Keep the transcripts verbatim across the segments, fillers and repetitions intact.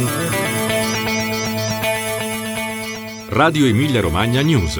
Radio Emilia Romagna News.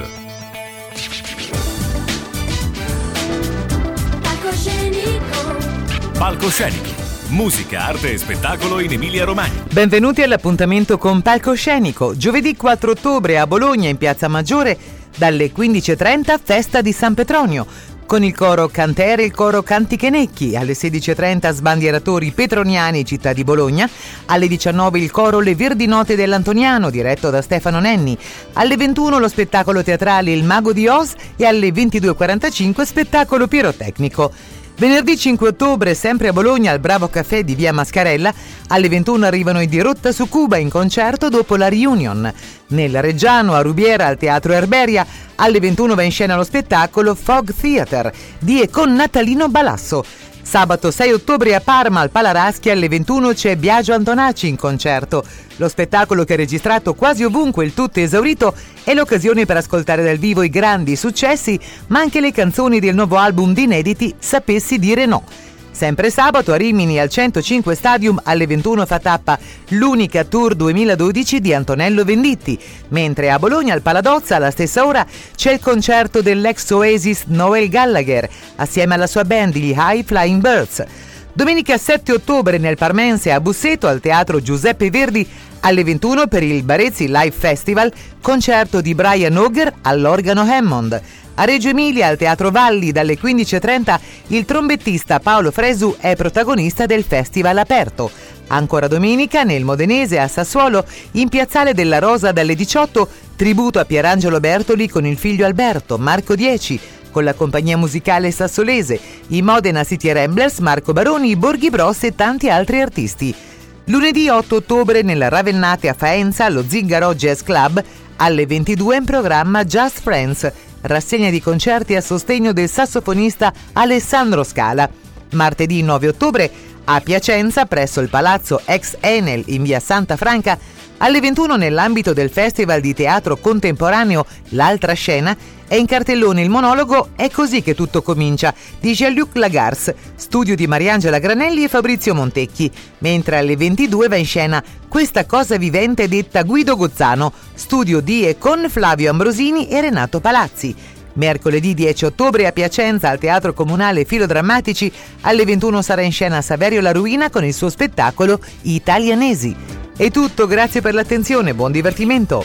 Palcoscenico. Palcoscenico. Musica, arte e spettacolo in Emilia Romagna. Benvenuti all'appuntamento con Palcoscenico. Giovedì quattro ottobre a Bologna, in Piazza Maggiore, dalle quindici e trenta, festa di San Petronio, con il coro Cantere e il coro Cantichenecchi. Alle sedici e trenta sbandieratori petroniani città di Bologna. Alle diciannove il coro Le Verdi Note dell'Antoniano, diretto da Stefano Nenni. Alle ventuno lo spettacolo teatrale Il Mago di Oz e alle ventidue e quarantacinque spettacolo pirotecnico. Venerdì cinque ottobre, sempre a Bologna, al Bravo Café di via Mascarella, alle ventuno arrivano i Dirotta su Cuba in concerto dopo la reunion. Nel Reggiano, a Rubiera, al Teatro Erberia, alle ventuno va in scena lo spettacolo Fog Theater di e con Natalino Balasso. Sabato sei ottobre a Parma, al Palaraschi, alle ventuno c'è Biagio Antonacci in concerto. Lo spettacolo, che è registrato quasi ovunque, il tutto esaurito, è l'occasione per ascoltare dal vivo i grandi successi, ma anche le canzoni del nuovo album di inediti Sapessi dire no. Sempre sabato a Rimini, al centocinque Stadium, alle ventuno fa tappa l'unica tour duemiladodici di Antonello Venditti, mentre a Bologna, al Paladozza, alla stessa ora c'è il concerto dell'ex Oasis Noel Gallagher assieme alla sua band, gli High Flying Birds. Domenica sette ottobre nel Parmense a Busseto, al Teatro Giuseppe Verdi, alle ventuno per il Barezzi Live Festival, concerto di Brian Auger all'organo Hammond. A Reggio Emilia, al Teatro Valli, dalle quindici e trenta, il trombettista Paolo Fresu è protagonista del festival aperto. Ancora domenica, nel Modenese, a Sassuolo, in Piazzale della Rosa, dalle diciotto, tributo a Pierangelo Bertoli con il figlio Alberto, Marco dieci, con la compagnia musicale sassolese, i Modena City Ramblers, Marco Baroni, Borghi Bros e tanti altri artisti. Lunedì otto ottobre, nella Ravennate a Faenza, allo Zingaro Jazz Club, alle ventidue in programma Just Friends, rassegna di concerti a sostegno del sassofonista Alessandro Scala. Martedì nove ottobre a Piacenza, presso il Palazzo ex Enel in via Santa Franca, alle ventuno nell'ambito del Festival di Teatro Contemporaneo L'Altra Scena, è in cartellone il monologo È così che tutto comincia di Jean-Luc Lagars, studio di Mariangela Granelli e Fabrizio Montecchi, mentre alle ventidue va in scena Questa cosa vivente detta Guido Gozzano, studio di e con Flavio Ambrosini e Renato Palazzi. Mercoledì dieci ottobre a Piacenza, al Teatro Comunale Filodrammatici, alle ventuno sarà in scena Saverio La Ruina con il suo spettacolo Italianesi. È tutto, grazie per l'attenzione, buon divertimento.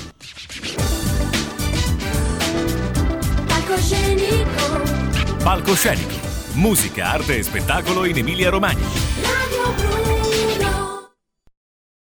Palcoscenico. Musica, arte e spettacolo in Emilia Romagna.